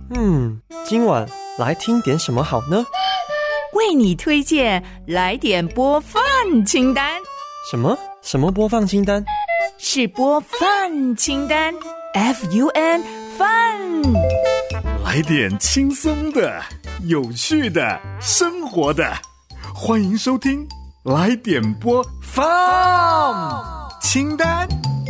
今晚来听点什么好呢？ 为你推荐来点播放清单。 什么播放清单？ 是播放清单 FUN Fun。 来点轻松的、有趣的、生活的，欢迎收听来点播放清单。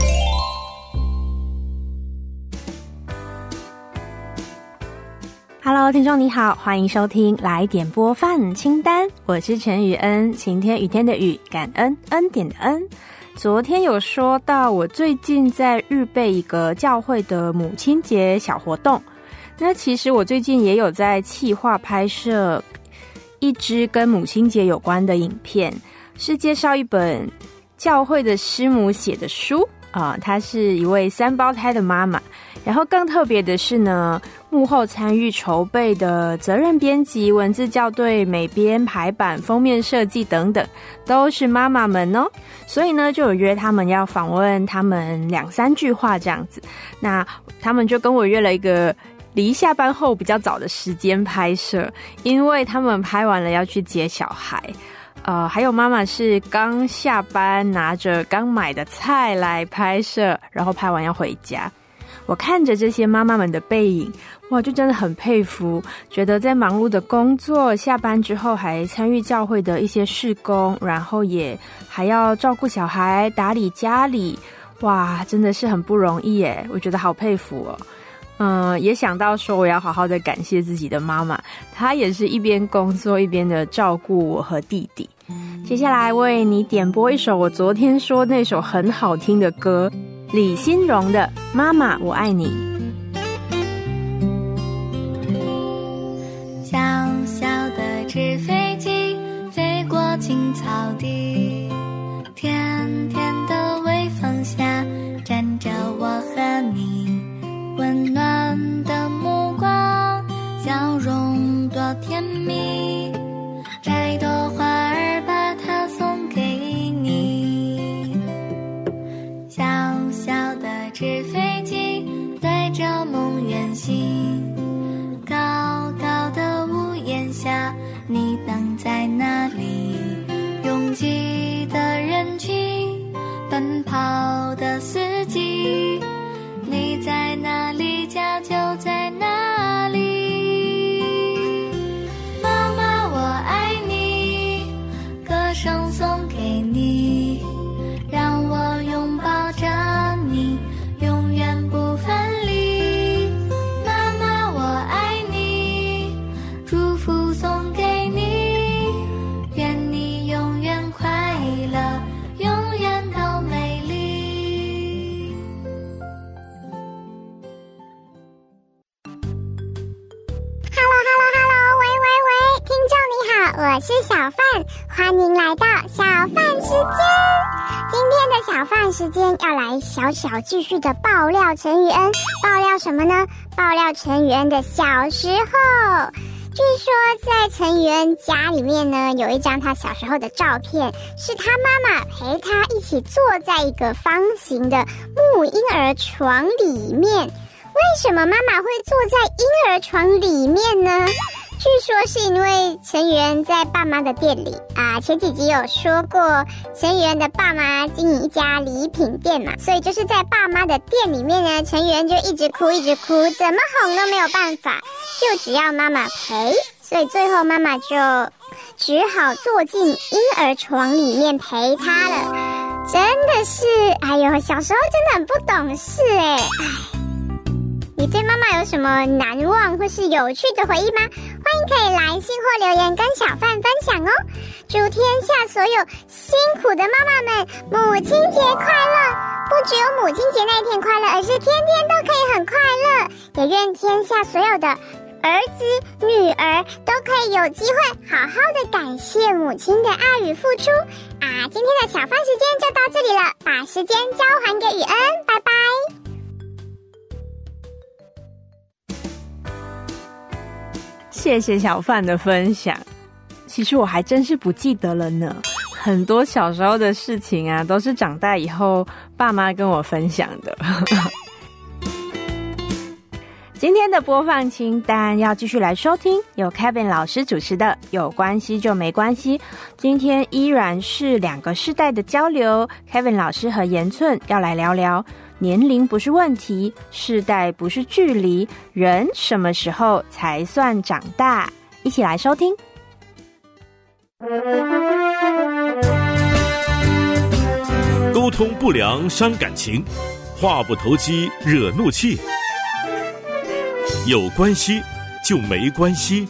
Hello， 听众你好，欢迎收听来点播放清单，我是陈雨恩，晴天雨天的雨，感恩恩典的恩。昨天有说到我最近在预备一个教会的母亲节小活动，那其实我最近也有在企划拍摄一支跟母亲节有关的影片，是介绍一本教会的师母写的书她是一位3胞胎的妈妈，然后更特别的是呢，幕后参与筹备的责任编辑、文字校对、美编、排版、封面设计等等，都是妈妈们哦。所以呢，就有约他们要访问他们2-3句话这样子。那他们就跟我约了一个离下班后比较早的时间拍摄，因为他们拍完了要去接小孩。还有妈妈是刚下班拿着刚买的菜来拍摄，然后拍完要回家。我看着这些妈妈们的背影，哇，就真的很佩服，觉得在忙碌的工作，下班之后还参与教会的一些事工，然后也还要照顾小孩、打理家里，哇，真的是很不容易耶，我觉得好佩服哦。也想到说我要好好的感谢自己的妈妈，她也是一边工作一边的照顾我和弟弟。接下来为你点播一首我昨天说那首很好听的歌，李欣荣的《妈妈我爱你》。 小小的纸飞机飞过青草地，甜甜的微风下站着我和你，温暖的目光，笑容多甜蜜，摘朵花儿把它送给你。小小的纸飞机带着梦远行，高高的屋檐下你等在那里，拥挤的人群，奔跑的四季，你在哪里，家就在哪里。妈妈我爱你，歌声送给你，让我拥抱着你，永远不分离。妈妈我爱你，祝福送给你，愿你永远快乐，永远都美丽。 Hello， 喂，听众你好，我是小范，欢迎来到小范时间。今天的小范时间要来小小继续的爆料陈雨恩，爆料什么呢？爆料陈雨恩的小时候。据说在陈雨恩家里面呢，有一张他小时候的照片，是他妈妈陪他一起坐在一个方形的木婴儿床里面。为什么妈妈会坐在婴儿床里面呢？据说是因为陈雨恩在爸妈的店里前几集有说过，陈雨恩的爸妈经营一家礼品店嘛，所以就是在爸妈的店里面呢，陈雨恩就一直哭，怎么哄都没有办法，就只要妈妈陪，所以最后妈妈就只好坐进婴儿床里面陪他了。真的是，小时候真的很不懂事你对妈妈有什么难忘或是有趣的回忆吗？欢迎可以来信或留言跟小范分享哦。祝天下所有辛苦的妈妈们母亲节快乐！不只有母亲节那一天快乐，而是天天都可以很快乐。也愿天下所有的儿子、女儿都可以有机会好好的感谢母亲的爱与付出今天的小范时间就到这里了，把时间交还给雨恩，拜拜。 谢谢小范的分享，其实我还真是不记得了呢。很多小时候的事情都是长大以后爸妈跟我分享的。 今天的播放清单要继续来收听，由 Kevin 老师主持的有关系就没关系。今天依然是2个世代的交流， Kevin 老师和延寸要来聊聊年龄不是问题，世代不是距离，人什么时候才算长大？一起来收听。 沟通不良伤感情，话不投机惹怒气，有关系就没关系。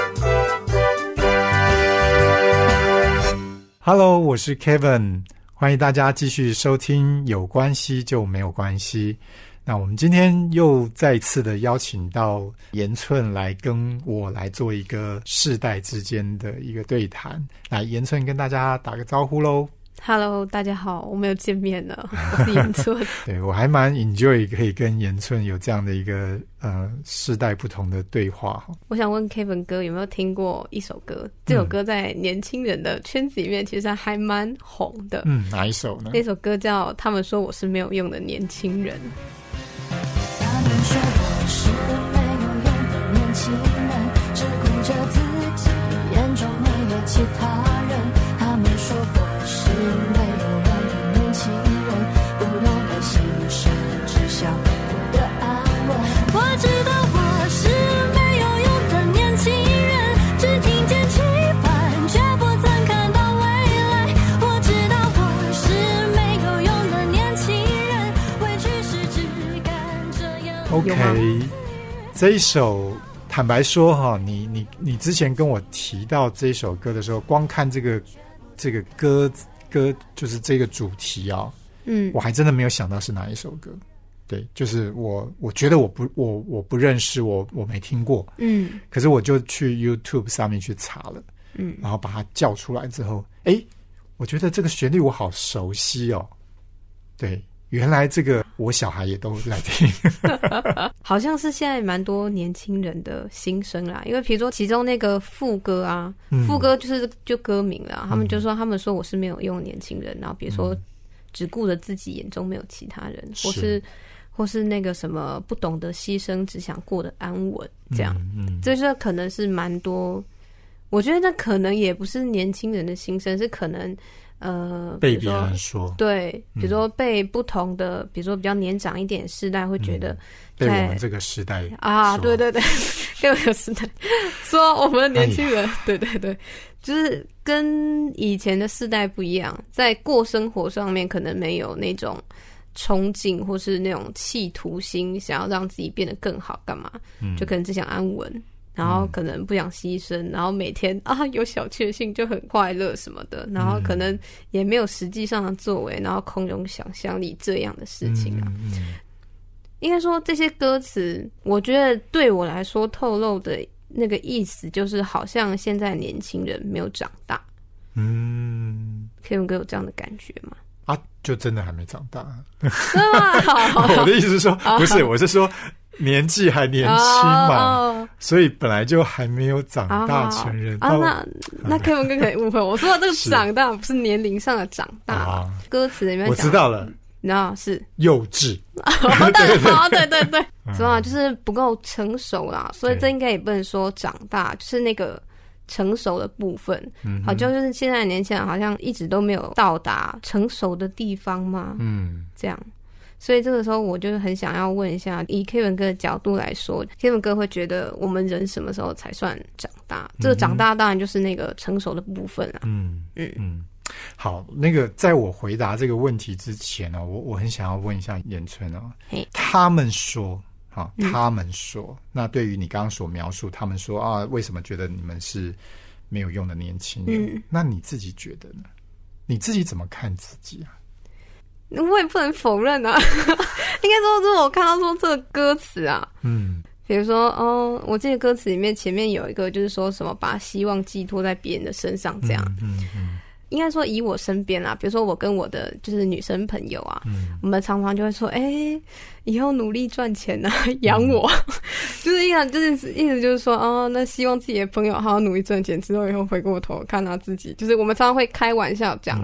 Hello， 我是 Kevin， 欢迎大家继续收听有关系就没有关系。那我们今天又再一次的邀请到延寸来跟我来做一个世代之间的一个对谈。来，延寸跟大家打个招呼咯。 Hello， 大家好，我们又见面了，我是延寸。 对，我还蛮 enjoy 可以跟延寸有这样的一个世代不同的对话。 我想问 Kevin 哥有没有听过一首歌？这首歌在年轻人的圈子里面其实还蛮红的。 哪一首呢？ 那首歌叫《他们说我是没有用的年轻人》。 他们说我是没有用的年轻人，只顾着自己，眼中没有其他人。他们说我是没有用的年轻人，不懂得牺牲，只想过得安稳。我知道我是没有用的年轻人，只听见期盼，却不曾看到未来。我知道我是没有用的年轻人，委屈时只敢这样。 OK， 这一首坦白说哈，你之前跟我提到这首歌的时候，光看这个歌就是这个主题啊，我还真的没有想到是哪一首歌。对，就是我觉得我不认识，我没听过，可是我就去 YouTube 上面去查了，然后把它叫出来之后，我觉得这个旋律我好熟悉哦，对。原来这个我小孩也都来听好像是现在蛮多年轻人的心声啦，因为比如说其中那个副歌啊，副歌就歌名啦，他们就说他们说我是没有用的年轻人，然后比如说只顾着自己，眼中没有其他人，或是那个什么不懂得牺牲，只想过得安稳，这样，这就可能是蛮多，我觉得那可能也不是年轻人的心声，是可能被别人说， 对，比如说被不同的，比如说比较年长一点的世代会觉得， 被我们这个时代啊，对对对，跟我们时代说我们的年轻人，对对对，就是跟以前的世代不一样，在过生活上面可能没有那种憧憬或是那种企图心，想要让自己变得更好，干嘛？就可能只想安稳。然后可能不想牺牲，然后每天有小确幸就很快乐什么的，然后可能也没有实际上的作为，然后空有想象力这样的事情啊。应该说这些歌词，我觉得对我来说透露的那个意思，就是好像现在年轻人没有长大。Kevin 哥有这样的感觉吗？ 就真的还没长大。 是吗？ 我的意思是说，不是，我是说年纪还年轻嘛，所以本来就还没有长大成人。 那 Kevin 哥可以误会我说的这个长大不是年龄上的长大，歌词里面我知道了， 那是幼稚。 对，知道就是不够成熟啦，所以这应该也不能说长大，就是那个成熟的部分。好，就是现在的年轻人好像一直都没有到达成熟的地方嘛，这样。所以这个时候我就很想要问一下，以 Kevin 哥的角度来说， Kevin 哥会觉得我们人什么时候才算长大？这个长大当然就是那个成熟的部分啦。 好，那个在我回答这个问题之前呢，我很想要问一下延寸哦，他们说，那对于你刚刚所描述，他们说为什么觉得你们是没有用的年轻人？那你自己觉得呢？你自己怎么看自己啊？ 我也不能否认啊，应该说，如果我看到说这个歌词啊，比如说我记得歌词里面前面有一个就是说什么把希望寄托在别人的身上这样，应该说以我身边啊，比如说我跟我的就是女生朋友啊，我们常常就会说，以后努力赚钱啊，养我，就是意思就是说，那希望自己的朋友好好努力赚钱之后，以后回过头看他自己，就是我们常常会开玩笑这样。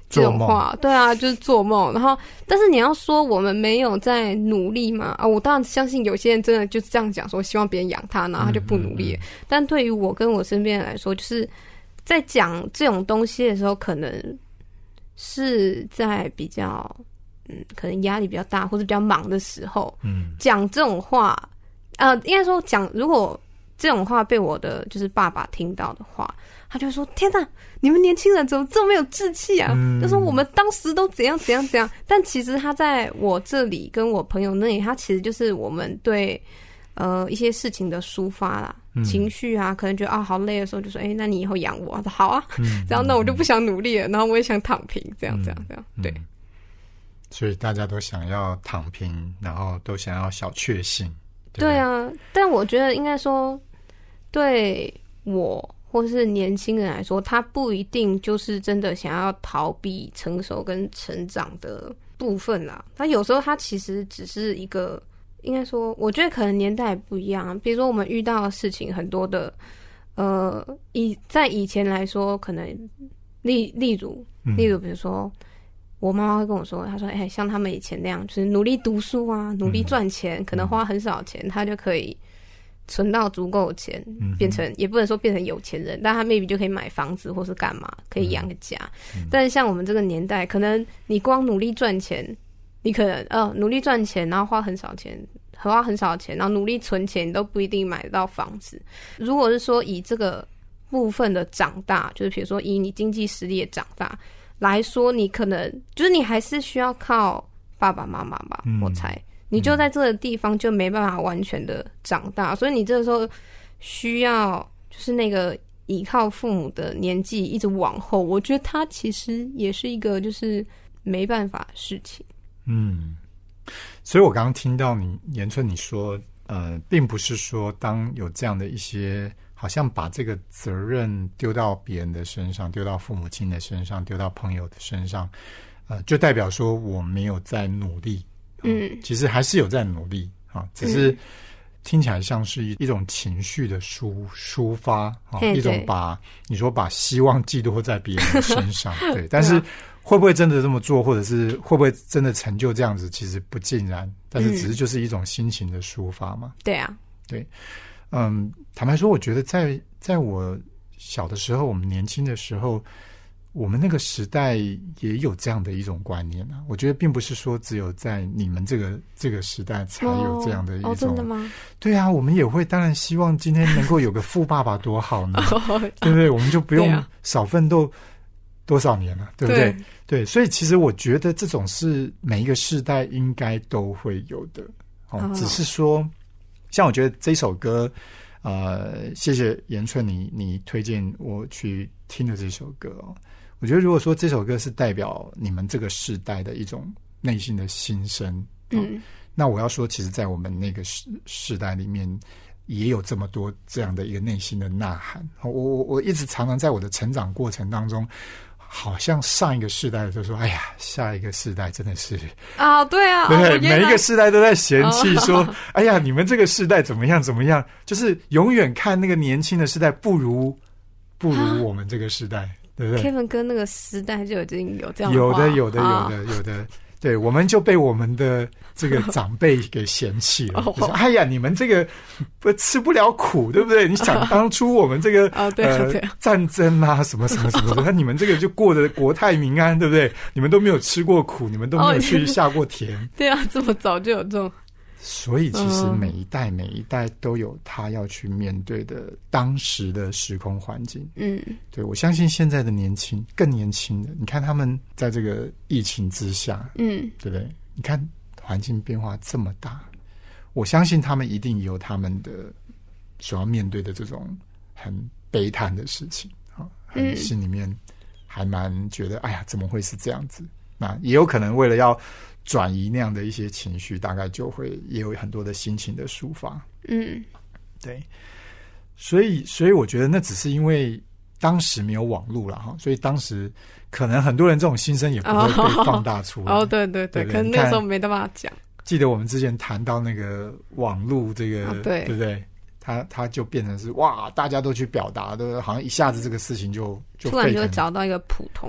这种话，对啊，就是做梦。然后，但是你要说我们没有在努力嘛？啊，我当然相信有些人真的就是这样讲，说希望别人养他，然后他就不努力了。但对于我跟我身边人来说，就是在讲这种东西的时候，可能是在比较可能压力比较大或者比较忙的时候，讲这种话，应该说讲，如果这种话被我的就是爸爸听到的话，他就会说：“天哪，你们年轻人怎么这么没有志气啊？就说我们当时都怎样怎样怎样。”但其实他在我这里跟我朋友那里，他其实就是我们对一些事情的抒发啦，情绪啊，可能觉得好累的时候，就说：“那你以后养我。”他说：“好啊。”这样那我就不想努力了，然后我也想躺平，这样，对。 所以大家都想要躺平，然后都想要小确幸。 对啊，但我觉得应该说，对我或是年轻人来说，他不一定就是真的想要逃避成熟跟成长的部分啦。他有时候他其实只是一个，应该说，我觉得可能年代不一样。比如说我们遇到的事情很多的，在以前来说，可能例如，比如说。我妈妈会跟我说，她说：“像他们以前那样，就是努力读书啊，努力赚钱，可能花很少钱，她就可以存到足够的钱，变成也不能说变成有钱人，但她 maybe 就可以买房子或是干嘛，可以养个家。但是像我们这个年代，可能你光努力赚钱，你可能努力赚钱，然后花很少钱，然后努力存钱，你都不一定买得到房子。如果是说以这个部分的长大，就是比如说以你经济实力的长大。”来说，你可能就是你还是需要靠爸爸妈妈吧，我猜你就在这个地方就没办法完全的长大，所以你这个时候需要就是那个依靠父母的年纪一直往后，我觉得它其实也是一个就是没办法的事情。 所以我刚刚听到延春你说，并不是说当有这样的一些。好像把这个责任丢到别人的身上，丢到父母亲的身上，丢到朋友的身上，就代表说我没有在努力。其实还是有在努力啊，只是听起来像是一种情绪的抒发啊，一种你说把希望寄托在别人的身上，对。但是会不会真的这么做，或者是会不会真的成就这样子，其实不尽然，但是只是就是一种心情的抒发嘛。 对啊， 对。坦白说，我觉得在我小的时候，我们年轻的时候，我们那个时代也有这样的一种观念啊。我觉得并不是说只有在你们这个时代才有这样的一种。 真的吗？ 对啊，我们也会当然希望今天能够有个富爸爸多好呢，对不对？我们就不用少奋斗多少年了，对不对？对，所以其实我觉得这种是每一个世代应该都会有的。只是说。像我觉得这首歌，谢谢延春你推荐我去听的这首歌哦。我觉得如果说这首歌是代表你们这个世代的一种内心的心声，那我要说，其实，在我们那个世代里面，也有这么多这样的一个内心的呐喊。我一直常常在我的成长过程当中。好像上一个世代就说：“哎呀，下一个世代真的是啊，对啊， 对，每一个世代都在嫌弃说，哎呀，你们这个世代怎么样怎么样，就是永远看那个年轻的世代不如我们这个世代，对不对 ？Kevin 哥那个时代就已经有这样的话，有的。”对，我们就被我们的这个长辈给嫌弃了。就说哎呀，你们这个吃不了苦，对不对？你想当初我们这个战争啊，什么什么什么的，那你们这个就过得国泰民安，对不对？你们都没有吃过苦，你们都没有去下过田。 对啊，这么早就有这种。 所以其实每一代都有他要去面对的当时的时空环境。对，我相信现在的更年轻的，你看他们在这个疫情之下，对不对？你看环境变化这么大，我相信他们一定有他们的所要面对的这种很悲叹的事情啊，心里面还蛮觉得，哎呀，怎么会是这样子？那也有可能为了要转移那样的一些情绪，大概就会也有很多的心情的抒发。对，所以我觉得那只是因为当时没有网络了哈，所以当时可能很多人这种心声也不会被放大出来。 对，可能那时候没办法讲。 记得我们之前谈到那个网络这个，对不对？它就变成是哇，大家都去表达，对不对？好像一下子这个事情就突然就会找到一个普通感。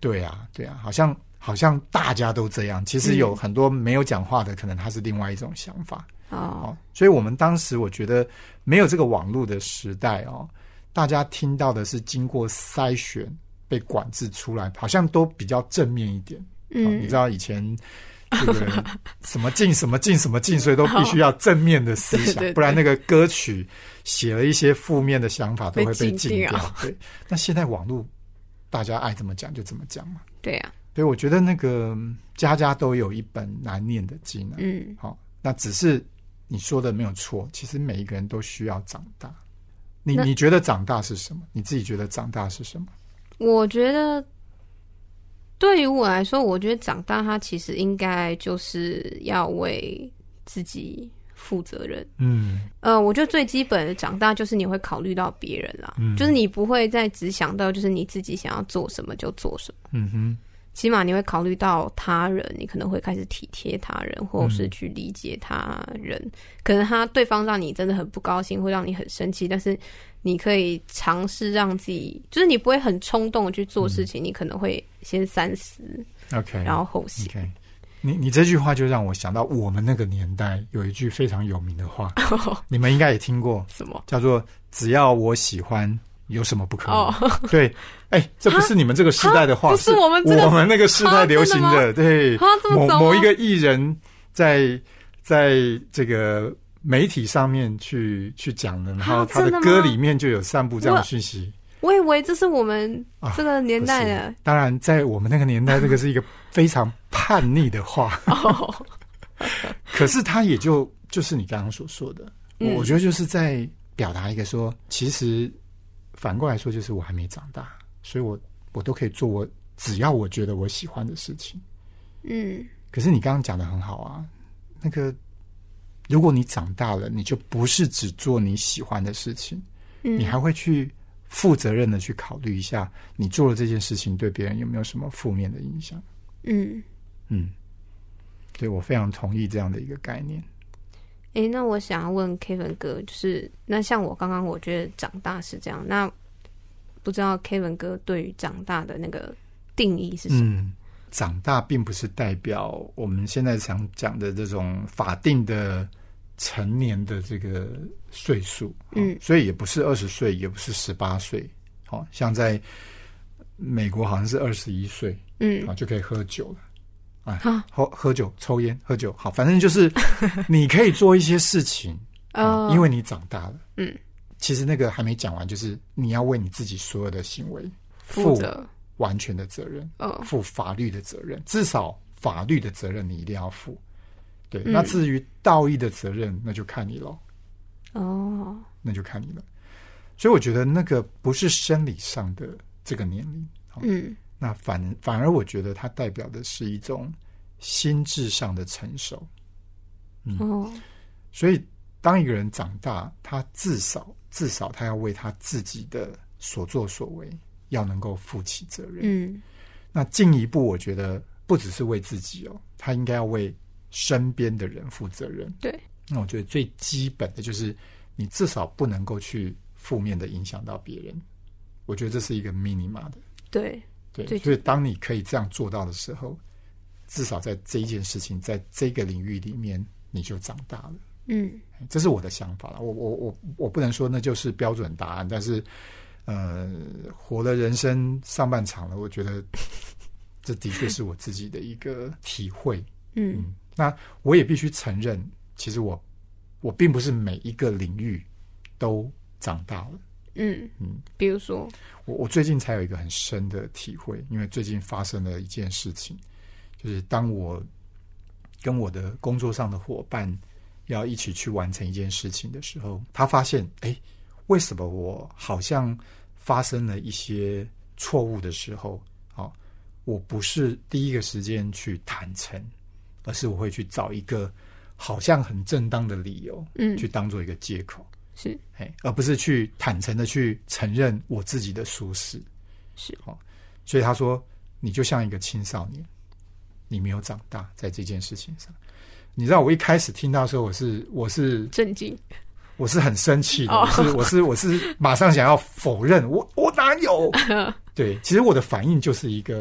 对啊，好像大家都这样，其实有很多没有讲话的，可能他是另外一种想法。所以我们当时我觉得没有这个网络的时代大家听到的是经过筛选被管制出来，好像都比较正面一点。你知道以前这个什么禁什么禁什么禁，所以都必须要正面的思想，不然那个歌曲写了一些负面的想法都会被禁掉。对，那现在网络大家爱怎么讲就怎么讲嘛。 对啊， 所以我觉得那个家家都有一本难念的经那只是你说的没有错，其实每一个人都需要长大。你觉得长大是什么？你自己觉得长大是什么？我觉得对于我来说，我觉得长大它其实应该就是要为自己负责任。我觉得最基本的长大就是你会考虑到别人啦，就是你不会再只想到就是你自己想要做什么就做什么。起码你会考虑到他人，你可能会开始体贴他人，或者是去理解他人。可能对方让你真的很不高兴，会让你很生气，但是你可以尝试让自己，就是你不会很冲动的去做事情，你可能会先三思 ，OK， 然后后行。 Okay. 你这句话就让我想到我们那个年代有一句非常有名的话，你们应该也听过， 什么？ 叫做“只要我喜欢，有什么不可能？”对，这不是你们这个时代的话， 不是我们那个时代流行的。对，某一个艺人在这个媒体上面去讲的，然后他的歌里面就有散布这样的讯息。 我以为这是我们这个年代的。 当然，在我们那个年代，这个是一个非常叛逆的话。可是他也就是你刚刚所说的，我觉得就是在表达一个说，其实反过来说，就是我还没长大，所以我都可以做只要我觉得我喜欢的事情。可是你刚刚讲的很好啊，那个如果你长大了，你就不是只做你喜欢的事情，你还会去负责任的去考虑一下，你做了这件事情对别人有没有什么负面的影响。对，我非常同意这样的一个概念。 那我想要问 Kevin 哥，就是那像我刚刚我觉得长大是这样，那不知道 Kevin 哥对于长大的那个定义是什么？ 长大并不是代表我们现在常讲的这种法定的成年的这个岁数，所以也不是20岁，也不是18岁，像在美国好像是21岁，就可以喝酒了，喝酒、抽烟、喝酒，好，反正就是你可以做一些事情，因为你长大了，其实那个还没讲完，就是你要为你自己所有的行为负完全的责任，负法律的责任，至少法律的责任你一定要负。对，那至于道义的责任，那就看你咯。那就看你了。所以我觉得那个不是生理上的这个年龄，那反而我觉得它代表的是一种心智上的成熟。所以当一个人长大，他至少他要为他自己的所作所为要能够负起责任。那进一步，我觉得不只是为自己他应该要为身边的人负责任。 对， 那我觉得最基本的就是你至少不能够去负面的影响到别人。我觉得这是一个 minima 的。 对， 所以当你可以这样做到的时候，至少在这一件事情，在这个领域里面，你就长大了。这是我的想法了。我不能说那就是标准答案，但是活了人生上半场了，我觉得这的确是我自己的一个体会。那我也必须承认，其实我并不是每一个领域都长大了。 比如说我最近才有一个很深的体会，因为最近发生了一件事情，就是当我跟我的工作上的伙伴要一起去完成一件事情的时候，他发现为什么我好像发生了一些错误的时候，我不是第一个时间去坦诚，而是我会去找一个好像很正当的理由，去当做一个借口， 是， 而不是去坦诚的去承认我自己的疏失。 是， 所以他说，你就像一个青少年，你没有长大在这件事情上。你知道我一开始听到的时候，我是震惊， 我是很生气的，我是马上想要否认，我哪有？对，其实我的反应就是一个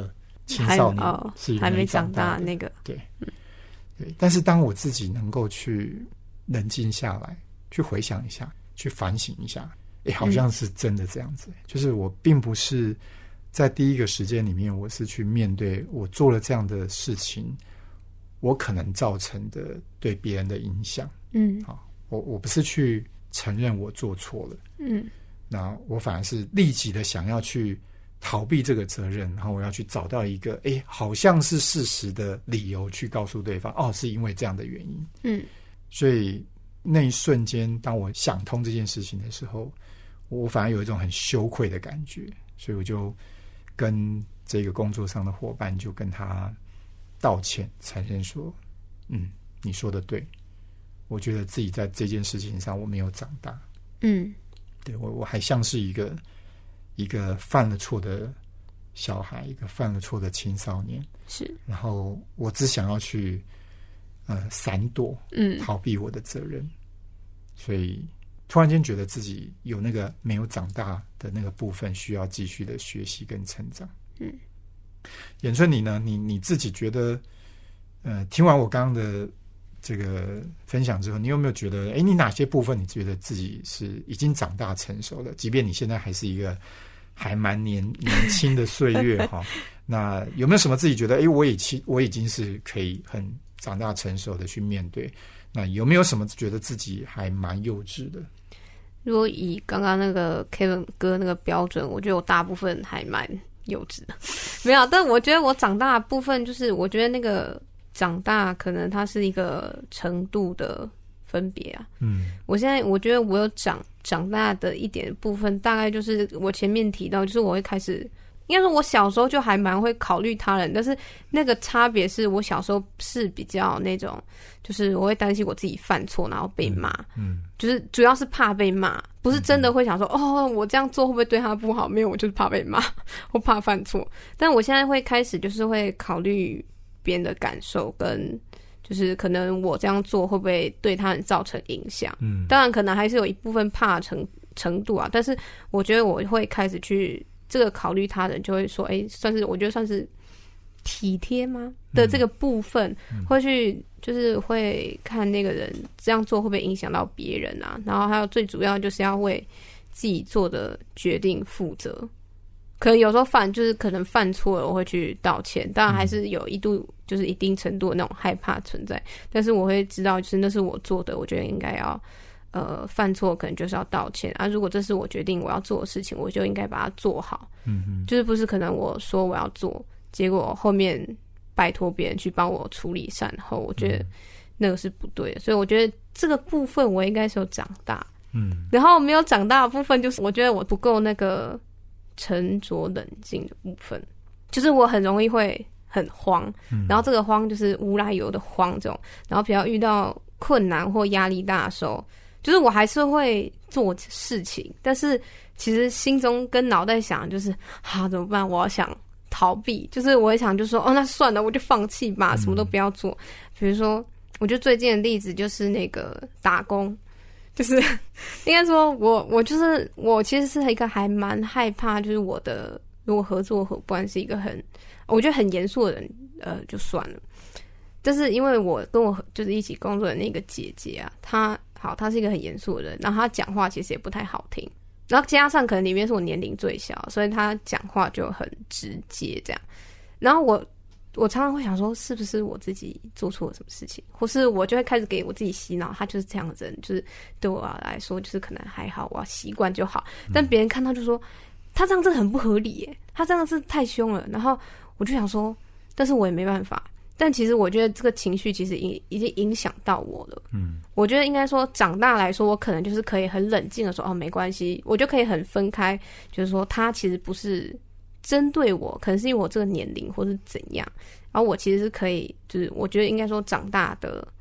青少年是一个还没长大的那个， 对，对。但是当我自己能够去冷静下来，去回想一下，去反省一下，好像是真的这样子。就是我并不是在第一个时间里面，我是去面对我做了这样的事情，我可能造成的对别人的影响。我不是去承认我做错了，那我反而是立即的想要去逃避这个责任，然后我要去找到一个好像是事实的理由去告诉对方，是因为这样的原因。所以那一瞬间当我想通这件事情的时候，我反而有一种很羞愧的感觉，所以我就跟这个工作上的伙伴就跟他道歉，承认说你说的对，我觉得自己在这件事情上我没有长大。对，我还像是一个犯了错的小孩，一个犯了错的青少年，是。然后我只想要去闪躲，逃避我的责任，所以突然间觉得自己有那个没有长大的那个部分，需要继续的学习跟成长。延春，你呢？你自己觉得，听完我刚刚的这个分享之后，你有没有觉得，你哪些部分你觉得自己是已经长大成熟了？即便你现在还是一个还蛮年轻的岁月哈，那有没有什么自己觉得，我已经是可以很长大成熟的去面对？那有没有什么觉得自己还蛮幼稚的？ 如果以刚刚那个 Kevin 哥那个标准，我觉得我大部分还蛮幼稚的，没有。但我觉得我长大的部分，就是我觉得那个长大可能它是一个程度的分别啊。我现在我觉得我有长大的一点部分，大概就是我前面提到，就是我会开始，应该说我小时候就还蛮会考虑他人，但是那个差别是我小时候是比较那种，就是我会担心我自己犯错然后被骂，就是主要是怕被骂，不是真的会想说我这样做会不会对他不好，没有，我就是怕被骂，我怕犯错。但我现在会开始就是会考虑别人的感受，跟就是可能我这样做会不会对他人造成影响。当然可能还是有一部分怕程度啊，但是我觉得我会开始去这个考虑他人，就会说算是我觉得算是体贴吗的这个部分，会去就是会看那个人这样做会不会影响到别人啊，然后还有最主要就是要为自己做的决定负责。可能有时候就是可能犯错了，我会去道歉，当然还是有就是一定程度的那种害怕存在，但是我会知道就是那是我做的，我觉得应该要犯错可能就是要道歉啊。如果这是我决定我要做的事情，我就应该把它做好。就是不是可能我说我要做，结果后面拜托别人去帮我处理善后，我觉得那个是不对的。所以我觉得这个部分我应该是有长大。然后没有长大的部分就是我觉得我不够那个沉着冷静的部分，就是我很容易会很慌，然后这个慌就是无来由的慌这种，然后比较遇到困难或压力大的时候，就是我还是会做事情，但是其实心中跟脑袋想就是怎么办，我要想逃避，就是我会想就说那算了，我就放弃吧，什么都不要做。比如说我觉得最近的例子就是那个打工，就是应该说我其实是一个还蛮害怕，就是我的如果合作伙伴是一个我觉得很严肃的人，就算了。但是因为我跟我就是一起工作的那个姐姐啊，她是一个很严肃的人，然后她讲话其实也不太好听，然后加上可能里面是我年龄最小，所以她讲话就很直接这样。然后我常常会想说，是不是我自己做错了什么事情，或是我就会开始给我自己洗脑，他就是这样的人，就是对我来说就是可能还好，我要习惯就好。但别人看到就说他这样真的很不合理耶，他这样是太凶了。然后我就想说，但是我也没办法。但其实我觉得这个情绪其实已经影响到我了。我觉得应该说长大来说，我可能就是可以很冷静的说没关系，我就可以很分开，就是说他其实不是针对我，可能是因为我这个年龄或是怎样，然后我其实是可以，就是我觉得应该说长大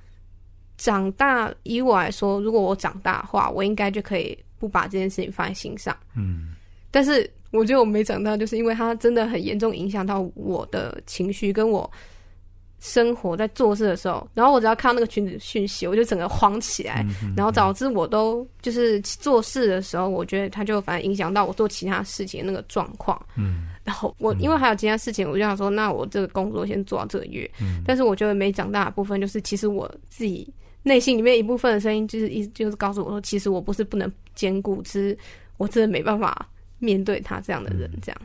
以我来说，如果我长大的话，我应该就可以不把这件事情放在心上。但是我觉得我没长大，就是因为它真的很严重影响到我的情绪，跟我生活在做事的时候，然后我只要看到那个群组讯息，我就整个慌起来，然后导致我都就是做事的时候，我觉得它就反而影响到我做其他事情的那个状况。 然后我因为还有其他事情，我就想说，那我这个工作先做到这个月。但是我觉得没长大的部分，就是其实我自己内心里面一部分的声音，就是告诉我说，其实我不是不能兼顾，只是我真的没办法面对他这样的人，这样。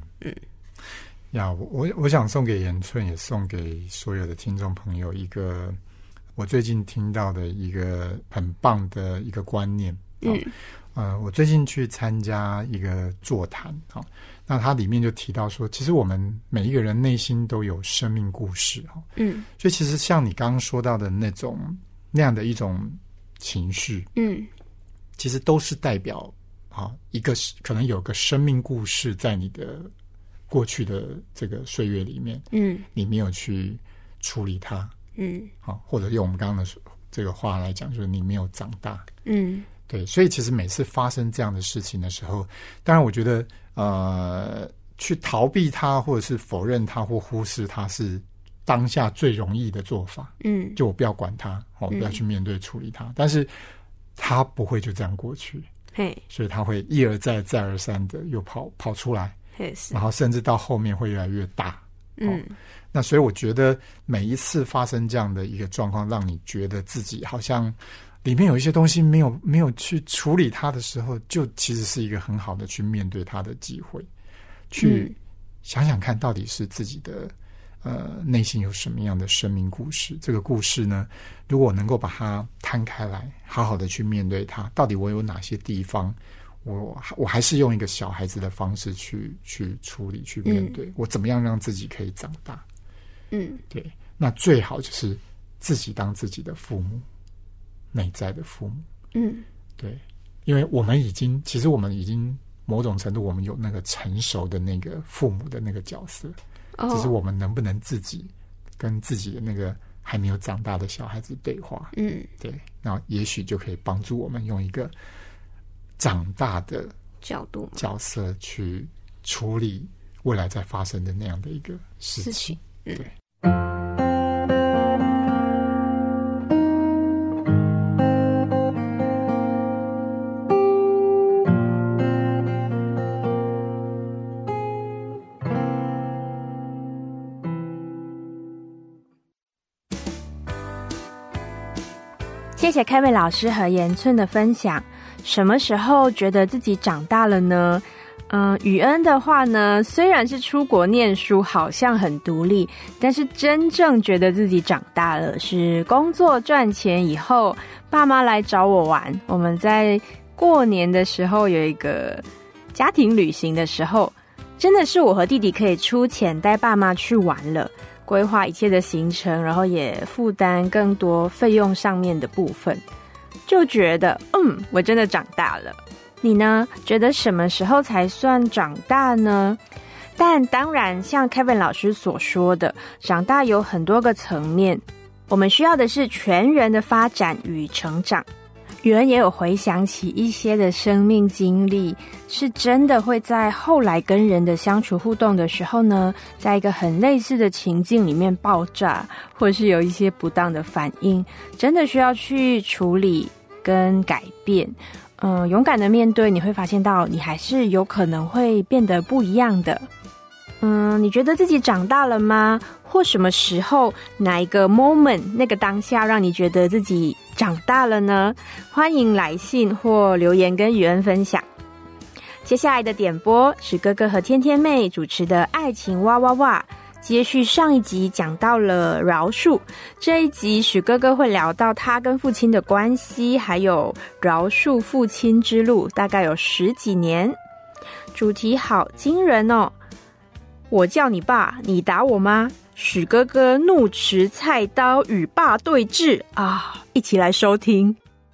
我想送给延春，也送给所有的听众朋友一个我最近听到的一个很棒的一个观念。我最近去参加一个座谈，那它里面就提到说，其实我们每一个人内心都有生命故事，所以其实像你刚刚说到的那样的一种情绪，其实都是代表一个可能有个生命故事在你的过去的这个岁月里面，你没有去处理它，或者用我们刚刚的这个话来讲，就是你没有长大，对，所以其实每次发生这样的事情的时候，当然我觉得去逃避它，或者是否认它，或忽视它，是当下最容易的做法。就我不要管它，不要去面对处理它，但是它不会就这样过去，所以它会一而再再而三的又跑出来，然后甚至到后面会越来越大。那所以我觉得每一次发生这样的一个状况，让你觉得自己好像里面有一些东西没有去处理它的时候，就其实是一个很好的去面对它的机会，去想想看到底是自己的内心有什么样的生命故事。这个故事呢，如果能够把它摊开来，好好的去面对它，到底我有哪些地方我还是用一个小孩子的方式去处理去面对，我怎么样让自己可以长大。对，那最好就是自己当自己的父母，内在的父母。对，因为其实我们已经某种程度我们有那个成熟的那个父母的那个角色，只是我们能不能自己跟自己的那个还没有长大的小孩子对话。对，那也许就可以帮助我们用一个长大的角色去处理未来在发生的那样的一个事情。对。 谢谢Kevin老师和延春的分享。什么时候觉得自己长大了呢？宇恩的话呢，虽然是出国念书，好像很独立，但是真正觉得自己长大了，是工作赚钱以后，爸妈来找我玩。我们在过年的时候有一个家庭旅行的时候，真的是我和弟弟可以出钱带爸妈去玩了，规划一切的行程，然后也负担更多费用上面的部分，就觉得我真的长大了。你呢？觉得什么时候才算长大呢？但当然，像 Kevin 老师所说的，长大有很多个层面，我们需要的是全人的发展与成长。宇恩也有回想起一些的生命经历，是真的会在后来跟人的相处互动的时候呢，在一个很类似的情境里面爆炸，或是有一些不当的反应，真的需要去处理跟改变。勇敢的面对，你会发现到你还是有可能会变得不一样的。你觉得自己长大了吗？或什么时候哪一个 moment 那个当下让你觉得自己长大了呢？欢迎来信或留言跟宇恩分享。接下来的点播是哥哥和天天妹主持的爱情哇哇哇，接续上一集讲到了饶恕，这一集许哥哥会聊到他跟父亲的关系，还有饶恕父亲之路，大概有10几年。主题好惊人哦！我叫你爸，你打我吗？许哥哥怒持菜刀与爸对峙啊！一起来收听。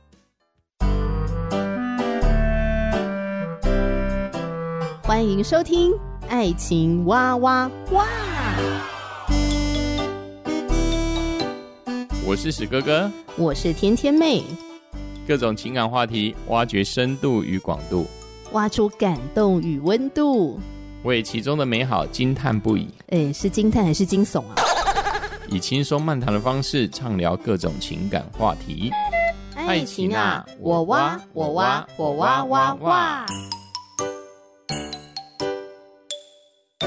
欢迎收听《爱情哇哇哇》。 我是史哥哥， 我是天天妹。 各种情感话题，挖掘深度与广度， 挖出感动与温度， 为其中的美好惊叹不已。 是惊叹还是惊悚啊？ 以轻松漫谈的方式畅聊各种情感话题。 爱情啊，我挖我挖我挖挖挖。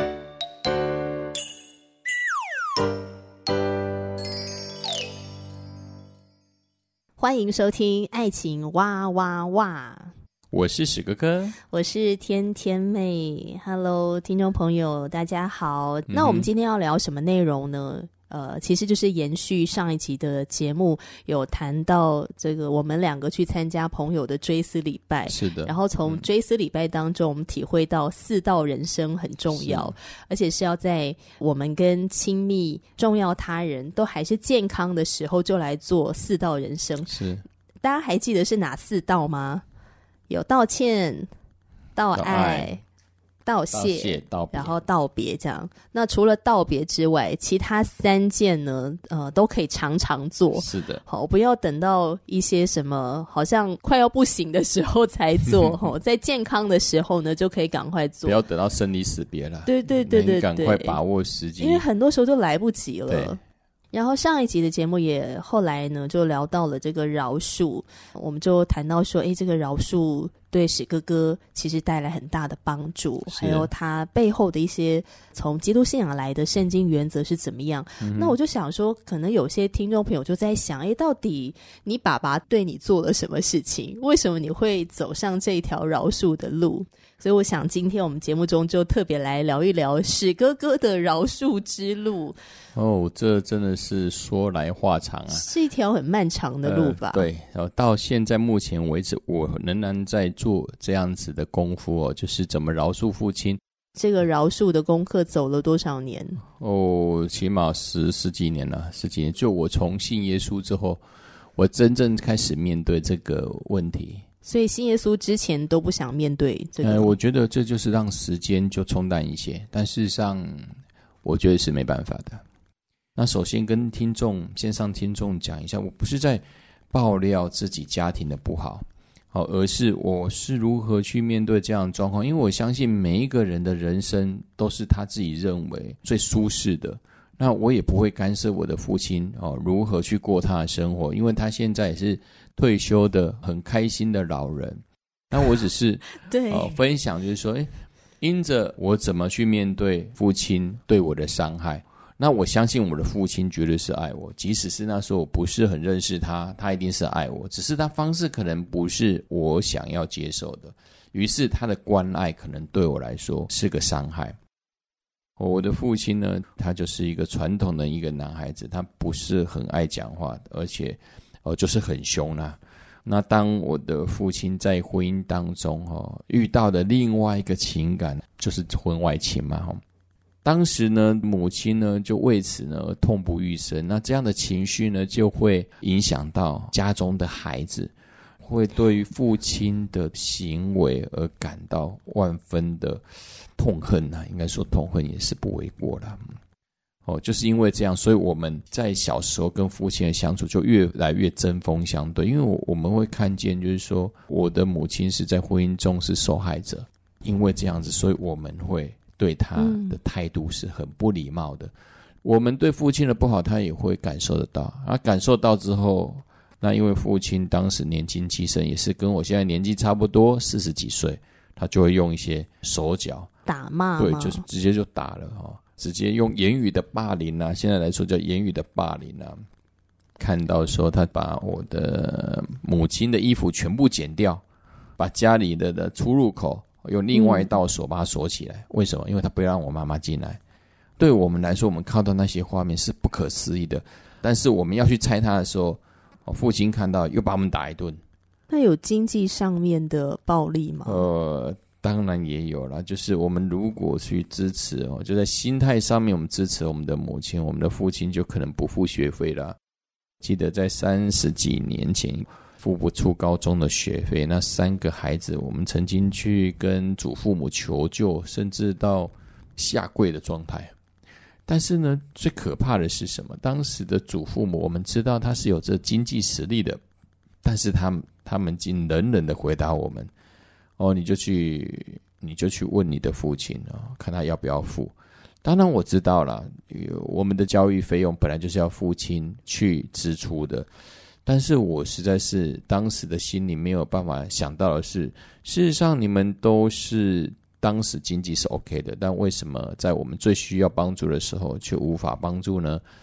欢迎收听《爱情哇哇哇》。 我是史哥哥， 我是天天妹。Hello， 听众朋友，大家好。那我们今天要聊什么内容呢？其实就是延续上一集的节目，有谈到这个我们两个去参加朋友的追思礼拜， 是的。 然后从追思礼拜当中，我们体会到4道人生很重要，而且是要在我们跟亲密重要他人都还是健康的时候，就来做4道人生。 是， 大家还记得是哪4道吗？有道歉、道爱、道谢、然后道别，这样。那除了道别之外，其他3件呢，都可以常常做。 是的， 好，不要等到一些什么好像快要不行的时候才做，在健康的时候呢，就可以赶快做。 不要等到生离死别了。 对对对对对， 赶快把握时机， 因为很多时候就来不及了。 对。 然后上一集的节目也后来呢就聊到了这个饶恕，我们就谈到说，这个饶恕对史哥哥其实带来很大的帮助，还有他背后的一些从基督信仰来的圣经原则是怎么样。那我就想说，可能有些听众朋友就在想，到底你爸爸对你做了什么事情？为什么你会走上这条饶恕的路？所以我想今天我们节目中就特别来聊一聊史哥哥的饶恕之路。 这真的是说来话长啊， 是一条很漫长的路吧。 对，然后到现在目前为止，我仍然在做这样子的功夫就是怎么饶恕父亲。 这个饶恕的功课走了多少年？ 起码十几年了，10几年。就我从信耶稣之后，我真正开始面对这个问题。 所以信耶稣之前都不想面对这个。 我觉得这就是让时间就冲淡一些，但事实上我觉得是没办法的。那首先跟线上听众讲一下，我不是在爆料自己家庭的不好，而是我是如何去面对这样的状况。因为我相信每一个人的人生都是他自己认为最舒适的，那我也不会干涉我的父亲如何去过他的生活，因为他现在也是退休的很开心的老人。那我只是对分享，就是说因着我怎么去面对父亲对我的伤害，那我相信我的父亲绝对是爱我，即使是那时候我不是很认识他，他一定是爱我，只是他方式可能不是我想要接受的，于是他的关爱可能对我来说是个伤害。我的父亲呢，他就是一个传统的一个男孩子，他不是很爱讲话，而且就是很凶啦。那当我的父亲在婚姻当中遇到的另外一个情感就是婚外情嘛，当时呢母亲呢就为此呢痛不欲生，那这样的情绪呢就会影响到家中的孩子，会对于父亲的行为而感到万分的痛恨应该说痛恨也是不为过啦。就是因为这样，所以我们在小时候跟父亲的相处就越来越针锋相对，因为我们会看见就是说我的母亲是在婚姻中是受害者，因为这样子，所以我们会对他的态度是很不礼貌的。我们对父亲的不好他也会感受得到，感受到之后，那因为父亲当时年轻气盛，也是跟我现在年纪差不多40几岁，他就会用一些手脚打骂， 对，就是直接就打了直接用言语的霸凌现在来说叫言语的霸凌看到说他把我的母亲的衣服全部剪掉，把家里的出入口用另外一道锁把它锁起来。为什么？因为他不让我妈妈进来。对我们来说，我们看到那些画面是不可思议的，但是我们要去拆他的时候，父亲看到又把我们打一顿。 那有经济上面的暴力吗？ 当然也有啦，就是我们如果去支持就在心态上面我们支持我们的母亲，我们的父亲就可能不付学费啦。记得在30几年前付不出高中的学费，那3个孩子我们曾经去跟祖父母求救，甚至到下跪的状态。但是呢，最可怕的是什么？当时的祖父母我们知道他是有这经济实力的，但是他们竟冷冷的回答我们你就去问你的父亲看他要不要付。当然我知道了，我们的教育费用本来就是要父亲去支出的，但是我实在是当时的心里没有办法想到的是，事实上你们都是当时经济是 OK 的，但为什么在我们最需要帮助的时候却无法帮助呢？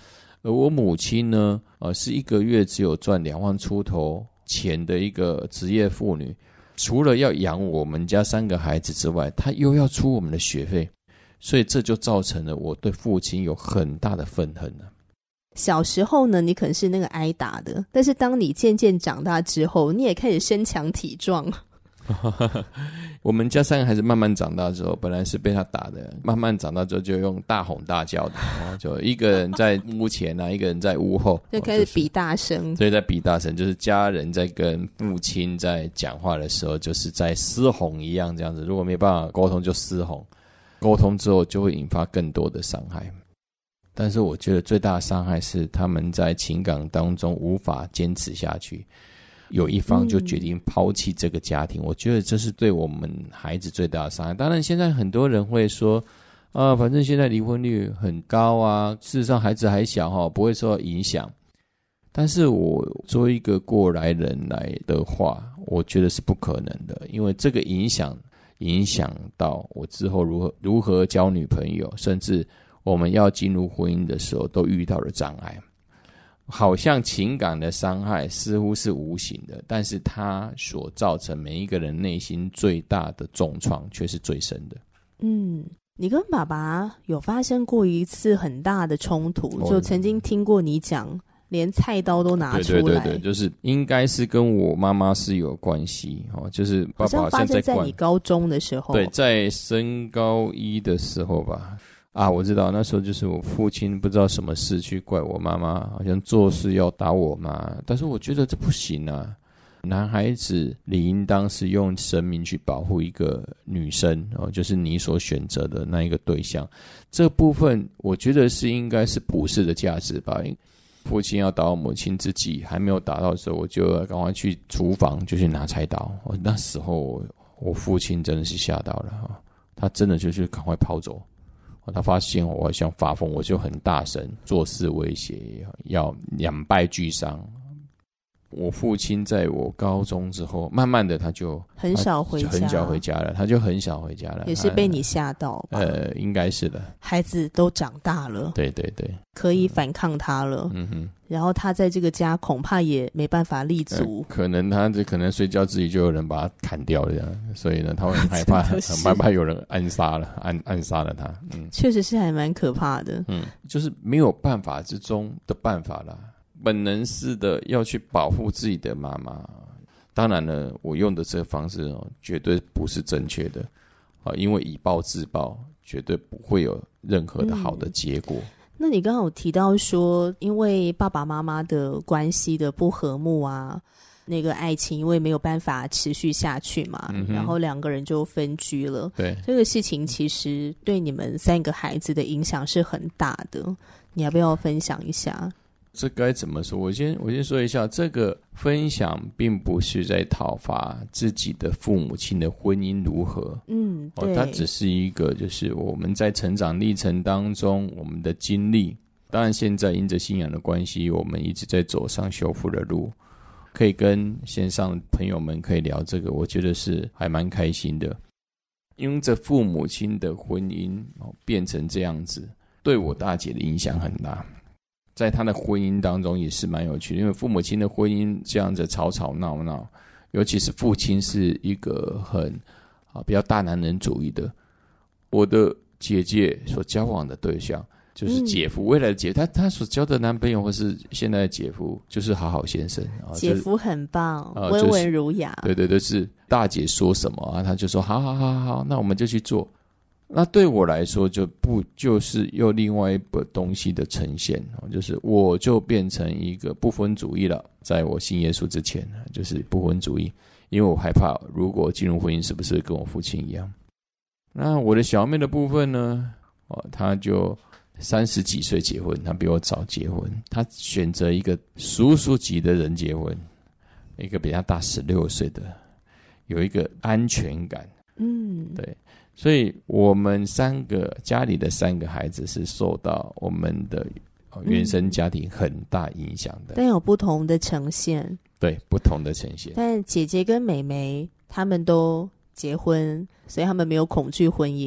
而我母亲呢，是1个月只有赚2万出头钱的一个职业妇女，除了要养我们家3个孩子之外，她又要出我们的学费，所以这就造成了我对父亲有很大的愤恨了。 小时候呢，你可能是那个挨打的，但是当你渐渐长大之后，你也开始身强体壮。 我们家3个孩子慢慢长大之后，本来是被他打的，慢慢长大之后就用大吼大叫的，就一个人在屋前啊，一个人在屋后， 就开始比大声。 所以在比大声，就是家人在跟父亲在讲话的时候，就是在嘶吼一样这样子。如果没办法沟通，就嘶吼，沟通之后就会引发更多的伤害。但是我觉得最大的伤害是他们在情感当中无法坚持下去，有一方就决定抛弃这个家庭，我觉得这是对我们孩子最大的伤害。当然现在很多人会说反正现在离婚率很高啊，事实上孩子还小不会受到影响。但是我作为一个过来人来的话，我觉得是不可能的，因为这个影响到我之后如何交女朋友，甚至我们要进入婚姻的时候都遇到了障碍。好像情感的伤害似乎是无形的，但是它所造成每一个人内心最大的重创却是最深的。 你跟爸爸有发生过一次很大的冲突，就曾经听过你讲连菜刀都拿出来。 对，就是应该是跟我妈妈是有关系就是爸爸好像发生在你高中的时候。 对，在升高1的时候吧。我知道那时候就是我父亲不知道什么事去怪我妈妈，好像做事要打我妈，但是我觉得这不行啊。男孩子理应当是用生命去保护一个女生就是你所选择的那一个对象，这部分我觉得是应该是普世的价值吧。父亲要打我母亲之际还没有打到的时候，我就赶快去厨房就去拿菜刀。那时候我父亲真的是吓到了，他真的就是赶快跑走。他发现我好像发疯，我就很大声做事威胁，要两败俱伤。我父亲在我高中之后，慢慢的他就很少回家， 很少回家了，他就很少回家了。 也是被你吓到吧？ 应该是的。 孩子都长大了， 对对对， 可以反抗他了。然后他在这个家恐怕也没办法立足。 可能他可能睡觉自己就有人把他砍掉了这样，所以呢，他会很害怕，很害怕有人暗杀了他。 确实是还蛮可怕的。 就是没有办法之中的办法啦。本能式的要去保护自己的妈妈，当然了，我用的这个方式绝对不是正确的因为以暴制暴绝对不会有任何的好的结果。 那你刚刚有提到说，因为爸爸妈妈的关系的不和睦啊，那个爱情因为没有办法持续下去嘛，然后2个人就分居了。 对， 这个事情其实对你们3个孩子的影响是很大的，你要不要分享一下？ 这该怎么说？我先说一下，这个分享并不是在讨伐自己的父母亲的婚姻如何，对，它只是一个就是我们在成长历程当中我们的经历。当然现在因着信仰的关系，我们一直在走上修复的路，可以跟线上朋友们可以聊这个，我觉得是还蛮开心的。因着父母亲的婚姻变成这样子，对我大姐的影响很大。在他的婚姻当中也是蛮有趣的，因为父母亲的婚姻这样子吵吵闹闹，尤其是父亲是一个很比较大男人主义的。我的姐姐所交往的对象就是姐夫，未来的姐夫，他所交的男朋友或是现在的姐夫就是好好先生姐夫很棒，温文儒雅。 对对对，是大姐说什么他就说好，那我们就去做。那对我来说就是又另外一个东西的呈现，就是我就变成一个不婚主义了。在我信耶稣之前就是不婚主义，因为我害怕如果进入婚姻是不是跟我父亲一样。那我的小妹的部分呢她就30几岁结婚，她比我早结婚，她选择一个叔叔级的人结婚，一个比她大16岁的，有一个安全感。对，所以我们家里的3个孩子是受到我们的原生家庭很大影响的， 但有不同的呈现。 对，不同的呈现。 但姐姐跟妹妹他们都结婚，所以他们没有恐惧婚姻，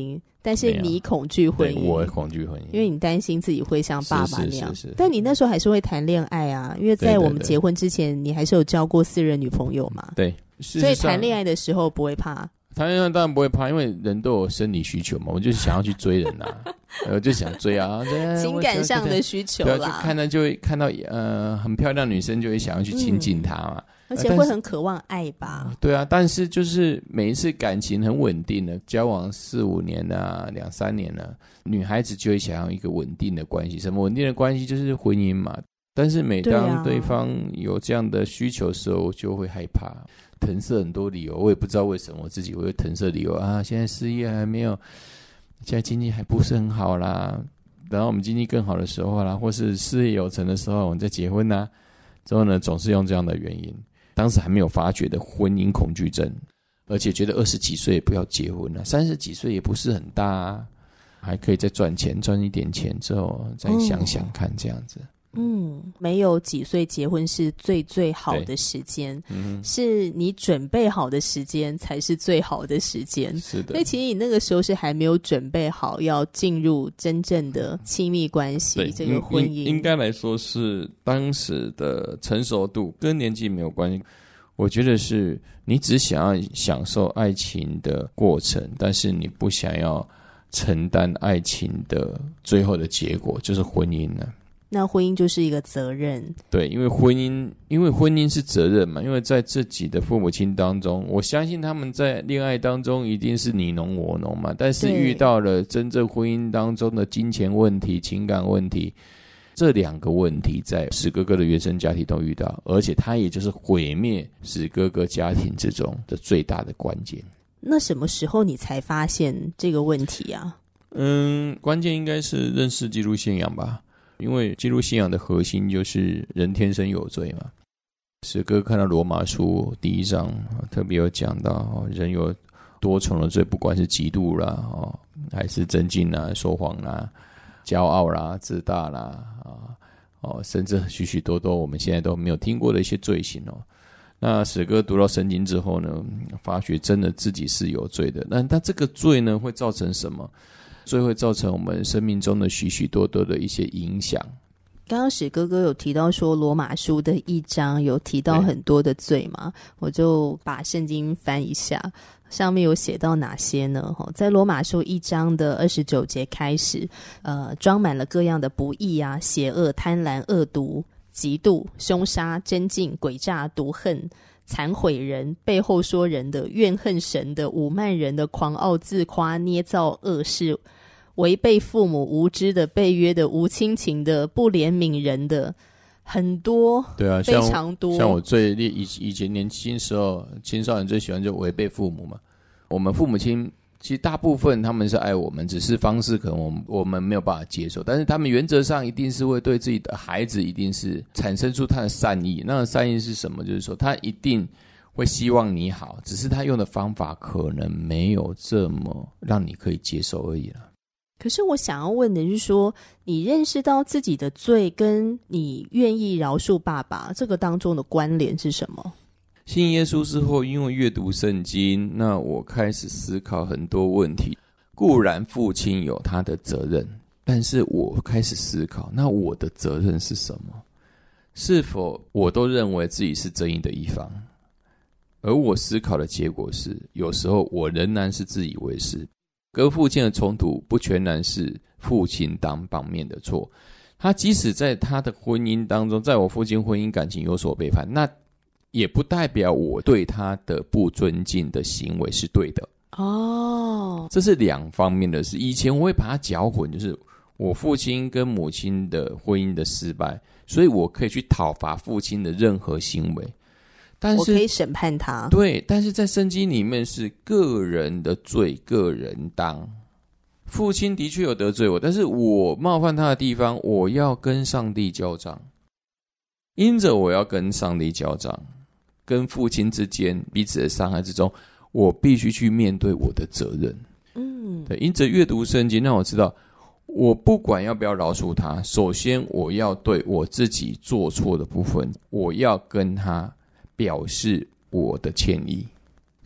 但是你恐惧婚姻， 我恐惧婚姻， 因为你担心自己会像爸爸那样。 是但你那时候还是会谈恋爱啊，因为在我们结婚之前，你还是有交过4任女朋友嘛。 对， 所以谈恋爱的时候不会怕。 谈恋爱当然不会怕，因为人都有生理需求嘛，我就是想要去追人啊，我就想追啊， 情感上的需求啦。 就会看到很漂亮的女生，就会想要去亲近她嘛。 而且会很渴望爱吧。 对啊，但是就是每一次感情很稳定的，交往4-5年啊，2-3年了，女孩子就会想要一个稳定的关系。什么稳定的关系？就是婚姻嘛。但是每当对方有这样的需求的时候，就会害怕，搪塞很多理由。我也不知道为什么我自己会搪塞理由啊，现在事业还没有，现在经济还不是很好啦，然后我们经济更好的时候啦，或是事业有成的时候，我们再结婚啊。之后呢，总是用这样的原因。当时还没有发觉的婚姻恐惧症，而且觉得20几岁也不要结婚了，30几岁也不是很大啊，还可以再赚钱，赚一点钱之后再想想看这样子。 没有几岁结婚是最好的时间，是你准备好的时间才是最好的时间。 是的， 所以其实你那个时候是还没有准备好要进入真正的亲密关系，这个婚姻应该来说是当时的成熟度跟年纪没有关系。我觉得是你只想要享受爱情的过程，但是你不想要承担爱情的最后的结果，就是婚姻了。 那婚姻就是一个责任。 对，因为婚姻是责任嘛，因为在自己的父母亲当中，我相信他们在恋爱当中一定是你侬我侬嘛，但是遇到了真正婚姻当中的金钱问题、情感问题，这2个问题在史哥哥的原生家庭都遇到，而且他也就是毁灭史哥哥家庭之中的最大的关键。 那什么时候你才发现这个问题啊？ 关键应该是认识基督信仰吧。因为基督信仰的核心就是人天生有罪嘛。史哥看到罗马书第1章特别有讲到，人有多重的罪，不管是嫉妒啦，还是争竞啦、说谎啦、骄傲啦、自大啦，甚至许许多多我们现在都没有听过的一些罪行哦。那史哥读到圣经之后呢，发觉真的自己是有罪的。那这个罪呢，会造成什么？罪会造成我们生命中的许许多多的一些影响。 刚刚史哥哥有提到说罗马书的1章有提到很多的罪嘛，我就把圣经翻一下，上面有写到哪些呢？在罗马书1章的29节开始，装满了各样的不义啊、邪恶、贪婪、恶毒、嫉妒、凶杀、争竞、诡诈、毒恨、残毁人、背后说人的、怨恨神的、侮慢人的、狂傲自夸、捏造恶事、违背父母、无知的、背约的、无亲情的、不怜悯人的，很多。 对啊， 非常多。 像我以前年轻时候，青少年最喜欢就违背父母嘛。我们父母亲其实大部分他们是爱我们，只是方式可能我们没有办法接受，但是他们原则上一定是会对自己的孩子一定是产生出他的善意。那善意是什么？就是说他一定会希望你好，只是他用的方法可能没有这么让你可以接受而已了。 可是我想要问的是说，你认识到自己的罪跟你愿意饶恕爸爸这个当中的关联是什么？ 信耶稣之后，因为阅读圣经，那我开始思考很多问题。固然父亲有他的责任，但是我开始思考，那我的责任是什么？是否我都认为自己是正义的一方？而我思考的结果是，有时候我仍然是自以为是。跟父亲的冲突不全然是父亲单方面的错，他即使在他的婚姻当中，在我父亲婚姻感情有所背叛，那也不代表我对他的不尊敬的行为是对的。这是2方面的事。以前我会把它搅混，就是我父亲跟母亲的婚姻的失败，所以我可以去讨伐父亲的任何行为，但是我可以审判他。 对，但是在圣经里面是个人的罪，个人当。父亲的确有得罪我，但是我冒犯他的地方，我要跟上帝交账。因着我要跟上帝交账，跟父亲之间彼此的伤害之中，我必须去面对我的责任。对，因着阅读圣经让我知道，我不管要不要饶恕他，首先我要对我自己做错的部分，我要跟他表示我的歉意。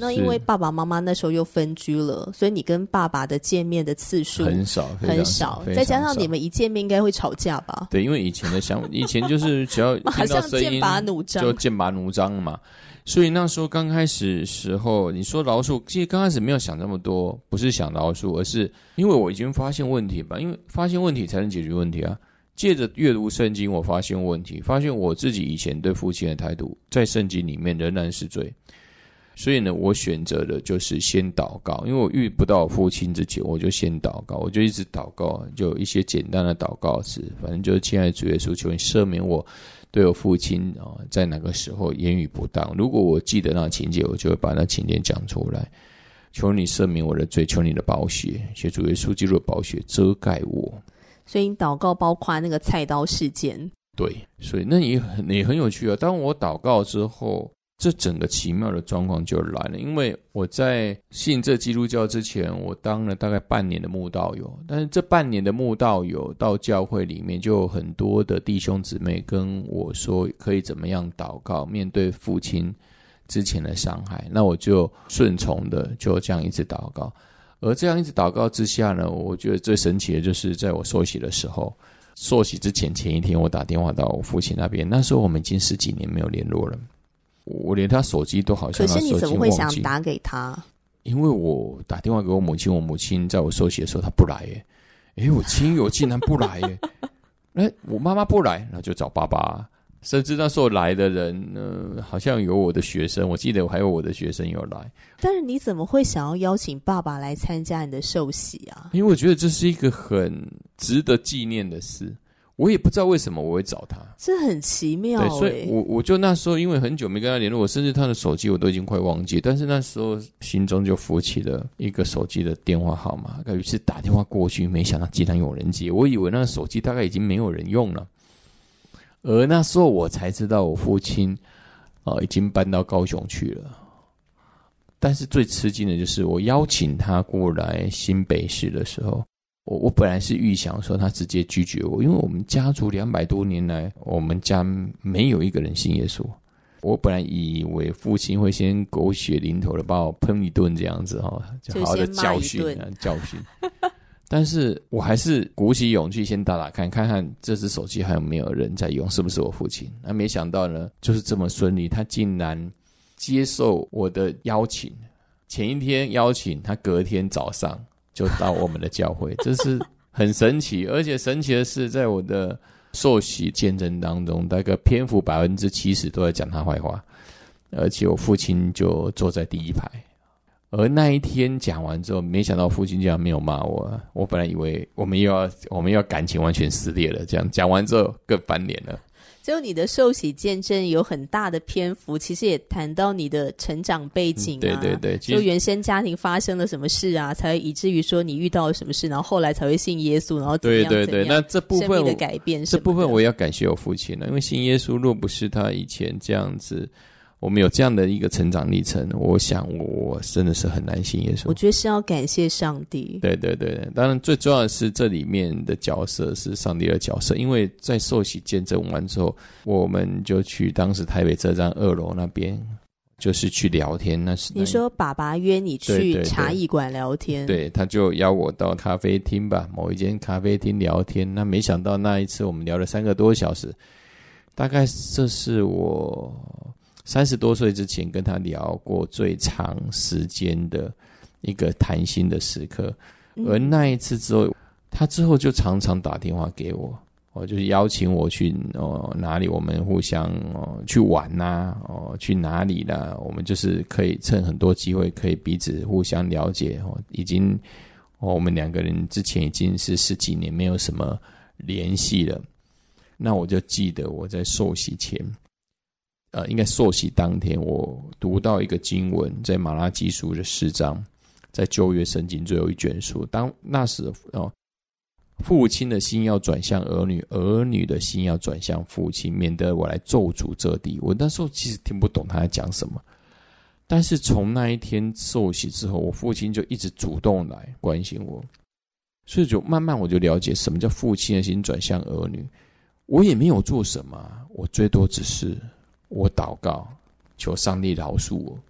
那因为爸爸妈妈那时候又分居了，所以你跟爸爸的见面的次数很少， 再加上你们一见面应该会吵架吧？ 对，因为以前就是只要听到声音就剑拔弩张嘛。所以那时候刚开始时候，你说饶恕，其实刚开始没有想那么多，不是想饶恕，而是因为我已经发现问题吧，因为发现问题才能解决问题啊。借着阅读圣经，我发现问题，发现我自己以前对父亲的态度，在圣经里面仍然是罪。所以呢，我选择的就是先祷告，因为我遇不到父亲之前，我就先祷告，我就一直祷告，就一些简单的祷告词，反正就是亲爱的主耶稣，求你赦免我对我父亲在哪个时候言语不当。如果我记得那情节，我就会把那情节讲出来。求你赦免我的罪，求你的宝血，写主耶稣基督的宝血遮盖我。 所以你祷告包括那个菜刀事件。对， 所以那也很有趣啊。当我祷告之后，这整个奇妙的状况就来了。因为我在信这基督教之前，我当了大概半年的慕道友，但是这半年的慕道友到教会里面，就有很多的弟兄姊妹跟我说可以怎么样祷告面对父亲之前的伤害，那我就顺从的就这样一直祷告。而这样一直祷告之下呢，我觉得最神奇的就是在我受洗的时候，受洗之前一天，我打电话到我父亲那边，那时候我们已经10几年没有联络了，我连他手机都好像他手机忘记。 可是你怎么会想打给他？ 因为我打电话给我母亲，我母亲在我受洗的时候她不来耶，我亲友竟然不来耶，我妈妈不来，那就找爸爸，甚至那时候来的人好像有我的学生，我记得还有我的学生有来。 但是你怎么会想要邀请爸爸来参加你的受洗啊？ 因为我觉得这是一个很值得纪念的事，我也不知道为什么我会找他， 这很奇妙。 对，所以我就那时候因为很久没跟他联络，我甚至他的手机我都已经快忘记，但是那时候心中就浮起了一个手机的电话号码，于是打电话过去，没想到竟然有人接，我以为那个手机大概已经没有人用了。而那时候我才知道我父亲已经搬到高雄去了。但是最吃惊的就是我邀请他过来新北市的时候，我本来是预想说他直接拒绝我，因为我们家族200多年来，我们家没有一个人信耶稣。我本来以为父亲会先狗血淋头的把我喷一顿这样子就好好的教训。但是我还是鼓起勇气先打看看这只手机还有没有人在用，是不是我父亲。那没想到呢，就是这么顺利，他竟然接受我的邀请，前一天邀请他，隔天早上就到我们的教会，这是很神奇。而且神奇的是，在我的受洗见证当中，大概篇幅70%都在讲他坏话，而且我父亲就坐在第一排。而那一天讲完之后，没想到父亲竟然没有骂我，我本来以为我们又要感情完全撕裂了，这样讲完之后更翻脸了。 就你的受洗见证有很大的篇幅，其实也谈到你的成长背景啊，对，就原生家庭发生了什么事啊，才以至于说你遇到了什么事，然后后来才会信耶稣，然后怎么样对，那这部分生命的改变什么的， 这部分我也要感谢我父亲了，因为信耶稣若不是他以前这样子，我们有这样的一个成长历程，我想我真的是很难信耶稣。 我觉得是要感谢上帝。 对，当然最重要的是这里面的角色是上帝的角色，因为在受洗见证完之后，我们就去当时台北车站2楼那边，就是去聊天。 你说爸爸约你去茶艺馆聊天， 对，他就邀我到咖啡厅吧，某一间咖啡厅聊天。那没想到那一次我们聊了3个多小时，大概这是我30多岁之前跟他聊过最长时间的一个谈心的时刻。而那一次之后，他之后就常常打电话给我，就是邀请我去哪里，我们互相去玩啊，去哪里啦，我们就是可以趁很多机会可以彼此互相了解。已经我们2个人之前已经是10几年没有什么联系了。那我就记得我在受洗前应该受洗当天，我读到一个经文，在马拉基书的4章，在旧约圣经最后一卷书。当那时父亲的心要转向儿女，儿女的心要转向父亲，免得我来咒诅这地。我那时候其实听不懂他在讲什么，但是从那一天受洗之后，我父亲就一直主动来关心我，所以就慢慢我就了解什么叫父亲的心转向儿女。我也没有做什么，我最多只是我祷告，求上帝饶恕我。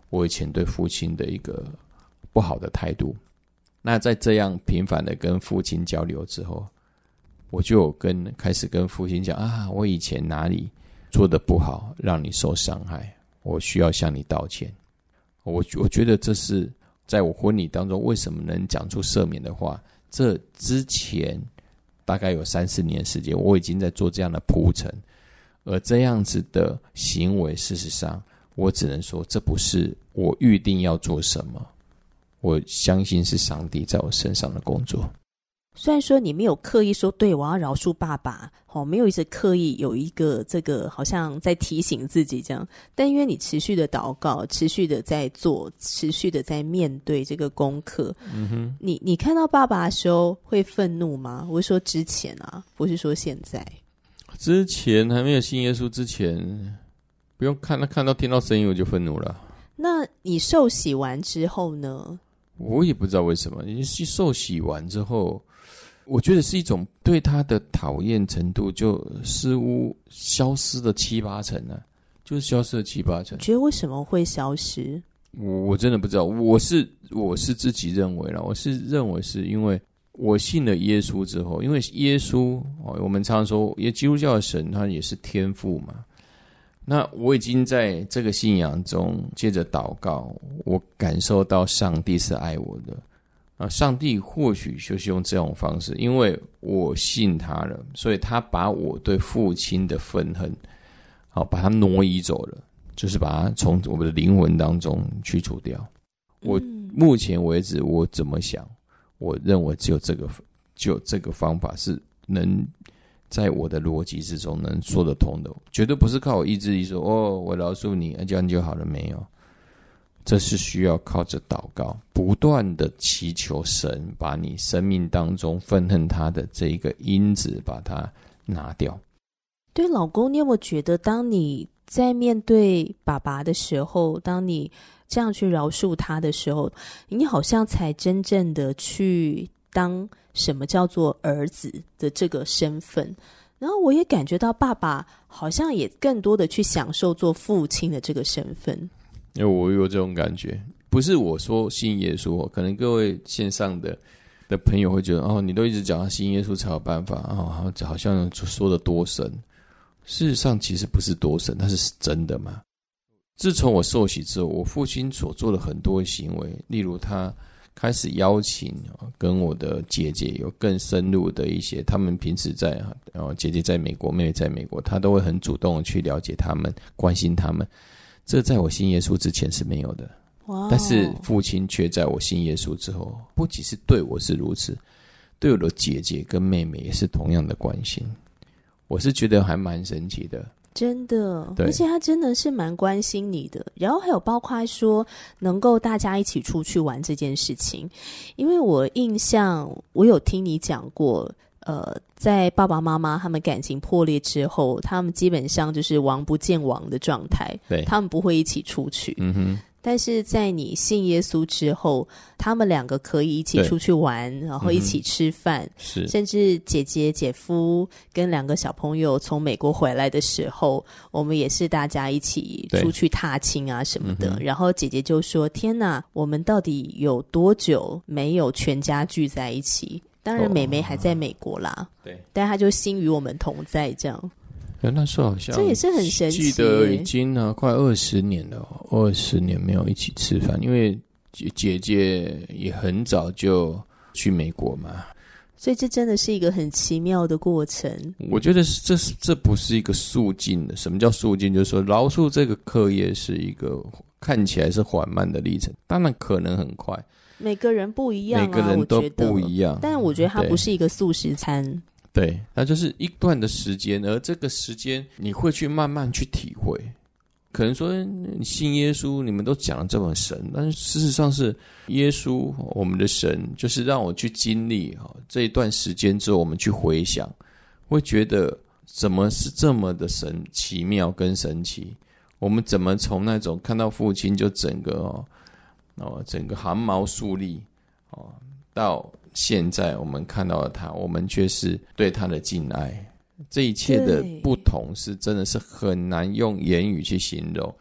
我以前对父亲的一个不好的态度。那在这样频繁的跟父亲交流之后，我就开始跟父亲讲啊，我以前哪里做的不好，让你受伤害，我需要向你道歉。我觉得这是在我婚礼当中为什么能讲出赦免的话，这之前大概有3-4年时间，我已经在做这样的铺陈。而这样子的行为，事实上我只能说这不是我预定要做什么，我相信是上帝在我身上的工作。 虽然说你没有刻意说对我要饶恕爸爸，没有一直刻意有一个这个好像在提醒自己这样，但因为你持续的祷告，持续的在做，持续的在面对这个功课，你看到爸爸的时候会愤怒吗？我是说之前啊，不是说现在。 之前还没有信耶稣之前，不用看到听到声音我就愤怒了。 那你受洗完之后呢？ 我也不知道为什么，你受洗完之后，我觉得是一种对他的讨厌程度就似乎消失了7-8成了，就是消失了7-8成。 觉得为什么会消失？ 我真的不知道，我是自己认为啦，我是认为是因为我信了耶稣之后，因为耶稣我们常说也基督教的神他也是天父嘛，那我已经在这个信仰中接着祷告，我感受到上帝是爱我的上帝或许就是用这种方式，因为我信他了，所以他把我对父亲的愤恨把它挪移走了，就是把它从我们的灵魂当中去除掉。我目前为止我怎么想，我认为只有这个方法是能在我的逻辑之中能说得通的，绝对不是靠我意志力说我饶恕你这样就好了，没有，这是需要靠着祷告不断的祈求神把你生命当中愤恨他的这一个因子把它拿掉。 对，老公，你有没有觉得当你在面对爸爸的时候，当你这样去饶恕他的时候，你好像才真正的去当什么叫做儿子的这个身份，然后我也感觉到爸爸好像也更多的去享受做父亲的这个身份。 因为我有这种感觉，不是我说信耶稣，可能各位线上的朋友会觉得你都一直讲他信耶稣才有办法好像说的多神，事实上其实不是多神，它是真的嘛。自从我受洗之后，我父亲所做的很多行为，例如他开始邀请跟我的姐姐有更深入的一些，他们平时在姐姐在美国，妹妹在美国，他都会很主动的去了解他们，关心他们，这在我信耶稣之前是没有的。但是父亲却在我信耶稣之后，不仅是对我是如此，对我的姐姐跟妹妹也是同样的关心，我是觉得还蛮神奇的， 真的，而且他真的是蛮关心你的。然后还有包括说能够大家一起出去玩这件事情，因为我印象我有听你讲过在爸爸妈妈他们感情破裂之后，他们基本上就是王不见王的状态，对，他们不会一起出去。但是在你信耶稣之后，他们两个可以一起出去玩，然后一起吃饭，甚至姐姐姐夫跟2个小朋友从美国回来的时候，我们也是大家一起出去踏青啊什么的。然后姐姐就说，天哪，我们到底有多久没有全家聚在一起？当然妹妹还在美国啦，对，但她就心与我们同在这样。 那时候好像这也是很神奇， 记得已经快20年了，20年没有一起吃饭，因为姐姐也很早就去美国嘛， 所以这真的是一个很奇妙的过程。 我觉得这不是一个速进的。什么叫速进？就是说饶恕这个课业是一个看起来是缓慢的历程，当然可能很快， 每个人不一样每个人都不一样， 但我觉得它不是一个速食餐， 对，它就是一段的时间，而这个时间你会去慢慢去体会。可能说你信耶稣，你们都讲了这么神，但是事实上是耶稣我们的神就是让我去经历这一段时间之后，我们去回想，会觉得怎么是这么的奇妙跟神奇。我们怎么从那种看到父亲就整个汗毛竖立到现在我们看到了他，我们却是对他的敬爱。这一切的不同是真的是很难用言语去形容，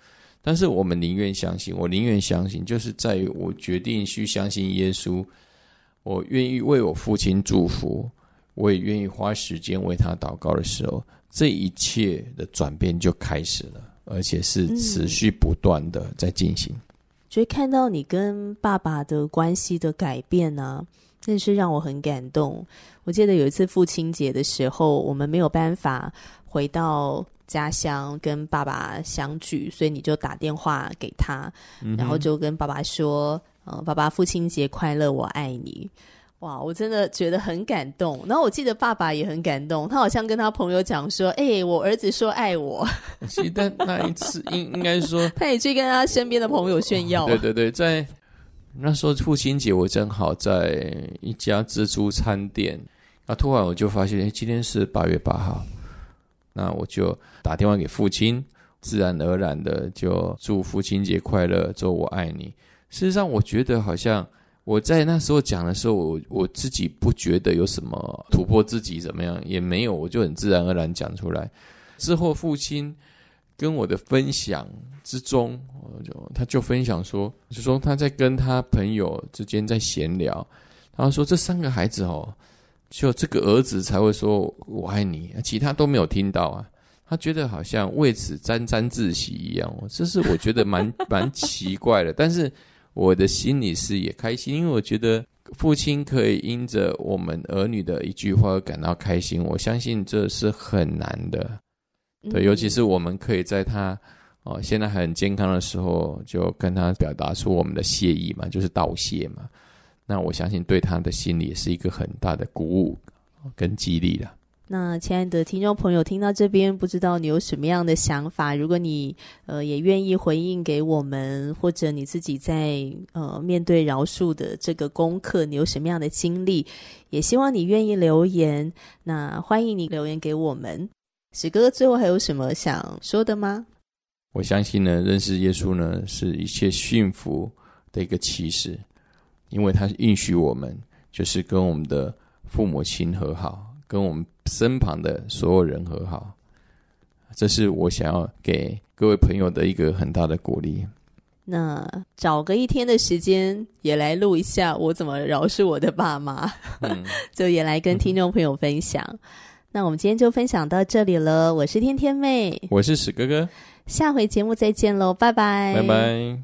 但是我们宁愿相信，我宁愿相信，就是在于我决定去相信耶稣，我愿意为我父亲祝福，我也愿意花时间为他祷告的时候，这一切的转变就开始了，而且是持续不断的在进行。 所以看到你跟爸爸的关系的改变啊，真是让我很感动。我记得有一次父亲节的时候，我们没有办法回到家乡跟爸爸相聚，所以你就打电话给他，然后就跟爸爸说爸爸父亲节快乐，我爱你。哇，我真的觉得很感动。然后我记得爸爸也很感动，他好像跟他朋友讲说我儿子说爱我。 其实那一次应该说他也去跟他身边的朋友炫耀。 对对对，在那时候父亲节我正好在一家自助餐店，突然我就发现今天是8月8号，那我就打电话给父亲，自然而然的就祝父亲节快乐，说我爱你。事实上我觉得好像我在那时候讲的时候，我自己不觉得有什么突破自己怎么样，也没有，我就很自然而然讲出来。之后父亲跟我的分享之中，他就分享说，就说他在跟他朋友之间在闲聊，他说这3个孩子就这个儿子才会说我爱你，其他都没有听到啊。他觉得好像为此沾沾自喜一样，这是我觉得蛮奇怪的。但是我的心里是也开心，因为我觉得父亲可以因着我们儿女的一句话而感到开心，我相信这是很难的。对，尤其是我们可以在他现在还很健康的时候，就跟他表达出我们的谢意嘛，就是道谢嘛。那我相信对他的心里也是一个很大的鼓舞跟激励啦。 那亲爱的听众朋友，听到这边不知道你有什么样的想法，如果你也愿意回应给我们，或者你自己在面对饶恕的这个功课你有什么样的经历，也希望你愿意留言，那欢迎你留言给我们。史哥哥最后还有什么想说的吗？ 我相信呢，认识耶稣呢是一切幸福的一个启示，因为他允许我们就是跟我们的父母亲和好，跟我们身旁的所有人和好，这是我想要给各位朋友的一个很大的鼓励。 那找个1天的时间也来录一下我怎么饶恕我的爸妈，就也来跟听众朋友分享。那我们今天就分享到这里了，我是天天妹， 我是史哥哥， 下回节目再见咯，拜拜拜拜。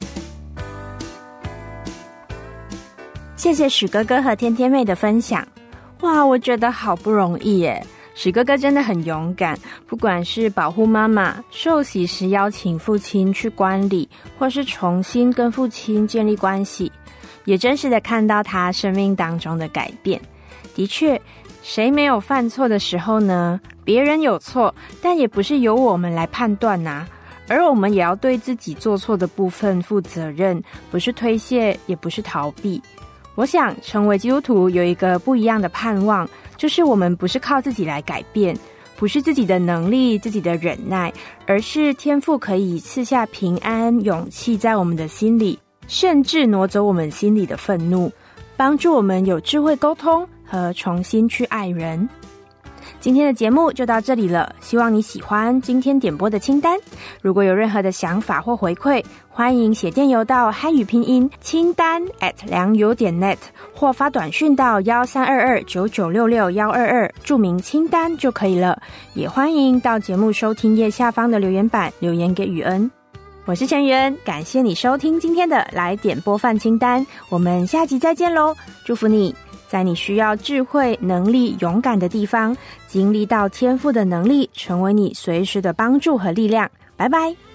谢谢史哥哥和天天妹的分享。哇，我觉得好不容易耶，史哥哥真的很勇敢，不管是保护妈妈，受洗时邀请父亲去观礼，或是重新跟父亲建立关系，也真实的看到他生命当中的改变。的确，谁没有犯错的时候呢？别人有错，但也不是由我们来判断啊，而我们也要对自己做错的部分负责任，不是推卸，也不是逃避。我想成为基督徒有一个不一样的盼望，就是我们不是靠自己来改变，不是自己的能力、自己的忍耐，而是天父可以赐下平安、勇气在我们的心里，甚至挪走我们心里的愤怒，帮助我们有智慧沟通和重新去爱人。今天的节目就到这里了，希望你喜欢今天点播的清单。如果有任何的想法或回馈，欢迎写电邮到汉语拼音清单@良友.net，或发短讯到1322996622，注明清单就可以了。也欢迎到节目收听页下方的留言板留言给雨恩。我是陈雨恩，感谢你收听今天的来点播饭清单，我们下集再见咯。祝福你在你需要智慧、能力、勇敢的地方，经历到天赋的能力，成为你随时的帮助和力量。拜拜。